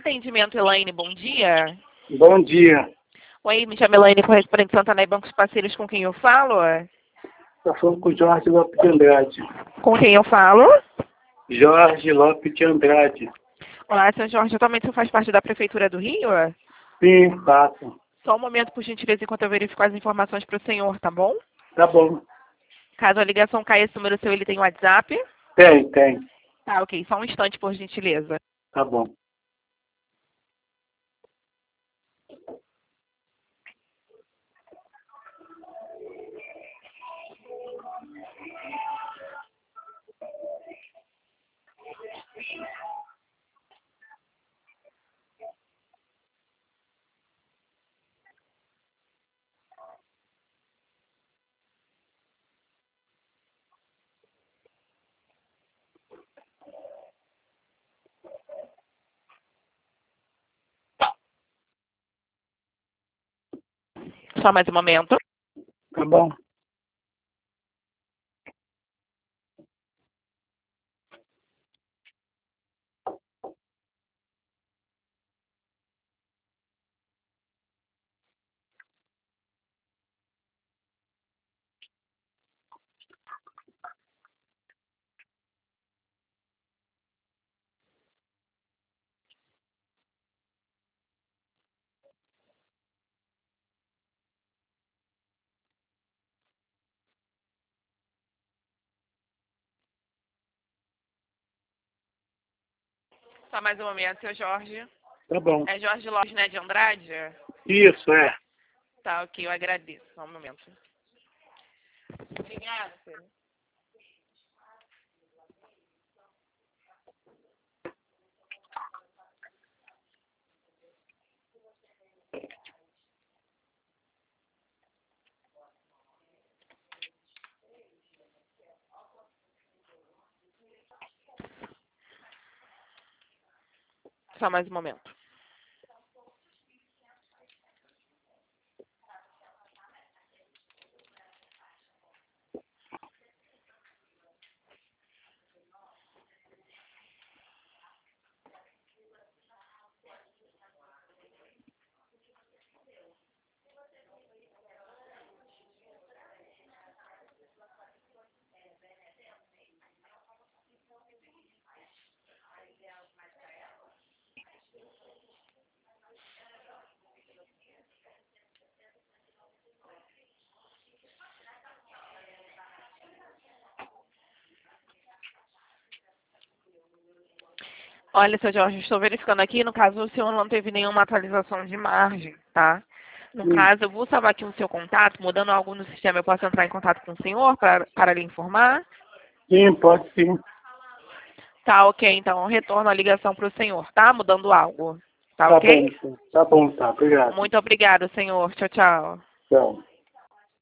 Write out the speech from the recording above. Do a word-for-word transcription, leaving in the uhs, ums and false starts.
Atendimento, Elaine, bom dia. Bom dia. Oi, me chamo Elaine, correspondente Santana e Bancos Parceiros, com quem eu falo? Estou falando com Jorge Lopes de Andrade. Com quem eu falo? Jorge Lopes de Andrade. Olá, senhor Jorge, atualmente você faz parte da Prefeitura do Rio? Sim, faço. Só um momento, por gentileza, enquanto eu verifico as informações para o senhor, tá bom? Tá bom. Caso a ligação caia, esse número seu, ele tem WhatsApp? Tem, tem. Tá, ok. Só um instante, por gentileza. Tá bom. Só mais um momento. Tá bom. Só mais um momento, seu Jorge. Tá bom. É Jorge Lopes, né, de Andrade? Isso, é. Tá, ok, eu agradeço. Só um momento. Obrigada, filho. Só mais um momento. Olha, seu Jorge, estou verificando aqui, no caso o senhor não teve nenhuma atualização de margem, tá? No Sim. caso, eu vou salvar aqui o seu contato, mudando algo no sistema, eu posso entrar em contato com o senhor para, para lhe informar? Sim, pode sim. Tá, ok, então eu retorno a ligação para o senhor, tá? Mudando algo, tá Tá ok? bom, sim. Tá bom, tá. Obrigado. Muito obrigada, senhor. Tchau, tchau. Tchau.